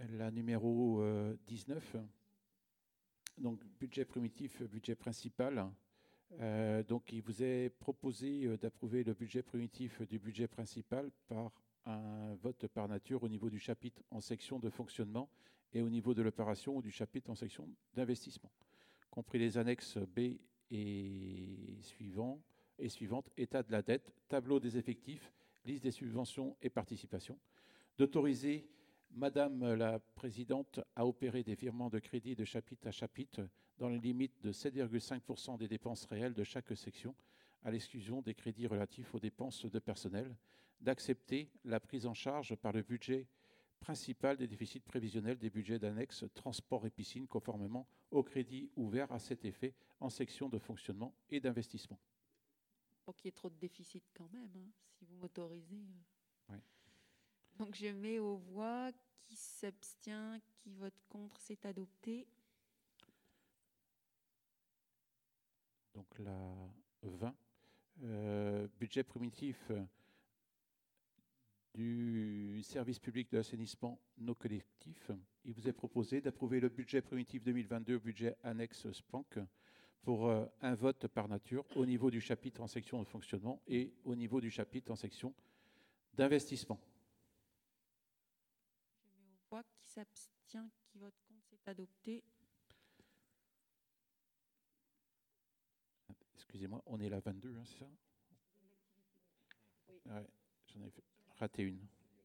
La numéro 19, donc budget primitif, budget principal. Donc il vous est proposé d'approuver le budget primitif du budget principal par un vote par nature au niveau du chapitre en section de fonctionnement et au niveau de l'opération ou du chapitre en section d'investissement, compris les annexes B et suivantes, état de la dette, tableau des effectifs, liste des subventions et participations, d'autoriser Madame la Présidente à opérer des virements de crédit de chapitre à chapitre dans les limites de 7,5% des dépenses réelles de chaque section, à l'exclusion des crédits relatifs aux dépenses de personnel, d'accepter la prise en charge par le budget principal des déficits prévisionnels des budgets d'annexe transport et piscine conformément aux crédits ouverts à cet effet en section de fonctionnement et d'investissement. Pour qu'il y ait trop de déficit quand même, hein, si vous m'autorisez. Oui. Donc je mets aux voix, qui s'abstient, qui vote contre, c'est adopté. Donc la 20, budget primitif du service public de l'assainissement non collectif. Il vous est proposé d'approuver le budget primitif 2022 au budget annexe SPANC pour un vote par nature au niveau du chapitre en section de fonctionnement et au niveau du chapitre en section d'investissement. Je mets aux voix, qui s'abstient, qui vote contre, c'est adopté. Excusez-moi, on est la 22, hein, c'est ça? Oui. Ouais, j'en ai raté une.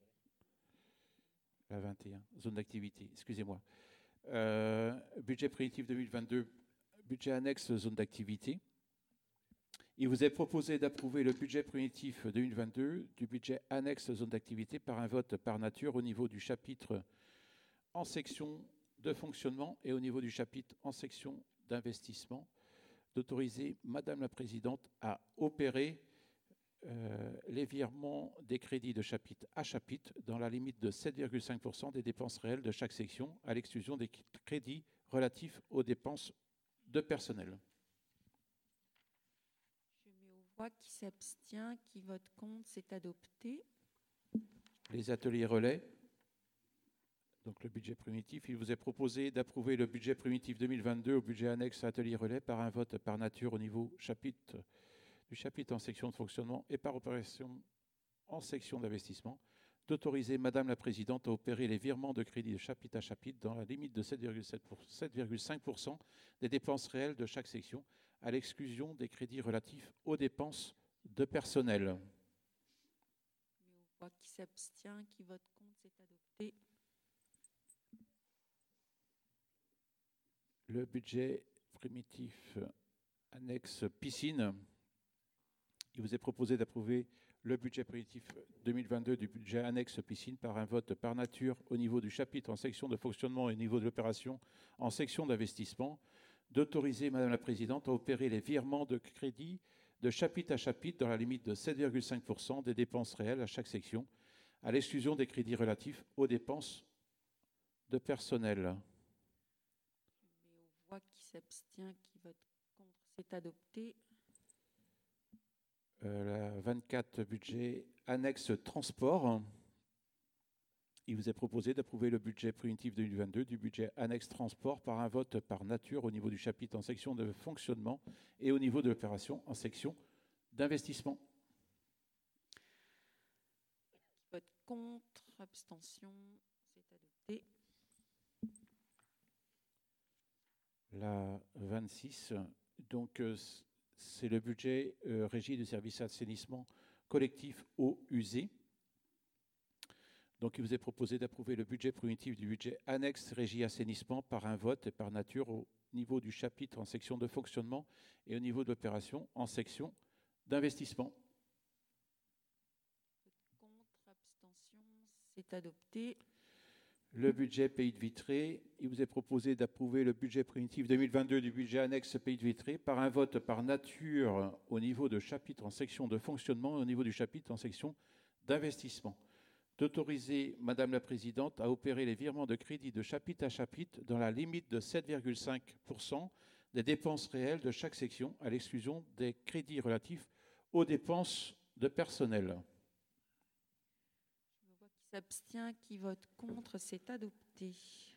La 21, zone d'activité, excusez-moi. Budget primitif 2022, budget annexe zone d'activité. Il vous est proposé d'approuver le budget primitif 2022 du budget annexe zone d'activité par un vote par nature au niveau du chapitre en section de fonctionnement et au niveau du chapitre en section d'investissement, d'autoriser Madame la Présidente à opérer les virements des crédits de chapitre à chapitre dans la limite de 7,5% des dépenses réelles de chaque section, à l'exclusion des crédits relatifs aux dépenses de personnel. Je mets aux voix, qui s'abstient, qui vote contre, c'est adopté. Les ateliers relais. Donc le budget primitif, il vous est proposé d'approuver le budget primitif 2022 au budget annexe atelier relais par un vote par nature au niveau du chapitre en section de fonctionnement et par opération en section d'investissement, d'autoriser Madame la Présidente à opérer les virements de crédit de chapitre à chapitre dans la limite de 7,5% des dépenses réelles de chaque section, à l'exclusion des crédits relatifs aux dépenses de personnel. Je mets aux voix, qui s'abstient, qui vote contre, c'est adopté. Le budget primitif annexe piscine. Il vous est proposé d'approuver le budget primitif 2022 du budget annexe piscine par un vote par nature au niveau du chapitre en section de fonctionnement et au niveau de l'opération en section d'investissement, d'autoriser Madame la Présidente à opérer les virements de crédit de chapitre à chapitre dans la limite de 7,5% des dépenses réelles à chaque section, à l'exclusion des crédits relatifs aux dépenses de personnel. Je mets aux voix, qui s'abstient, qui vote contre, c'est adopté. La 24, budget annexe transport. Il vous est proposé d'approuver le budget primitif 2022 du budget annexe transport par un vote par nature au niveau du chapitre en section de fonctionnement et au niveau de l'opération en section d'investissement. Qui vote contre, abstention, c'est adopté. La 26, donc c'est le budget régie du service assainissement collectif eau usée. Donc il vous est proposé d'approuver le budget primitif du budget annexe régie assainissement par un vote et par nature au niveau du chapitre en section de fonctionnement et au niveau de l'opération en section d'investissement. Contre, abstention, c'est adopté. Le budget Pays de Vitré, il vous est proposé d'approuver le budget primitif 2022 du budget annexe Pays de Vitré par un vote par nature au niveau de chapitre en section de fonctionnement et au niveau du chapitre en section d'investissement. D'autoriser Madame la Présidente à opérer les virements de crédit de chapitre à chapitre dans la limite de 7,5% des dépenses réelles de chaque section, à l'exclusion des crédits relatifs aux dépenses de personnel. Je me vois, qui S'abstient, qui vote contre, c'est adopté.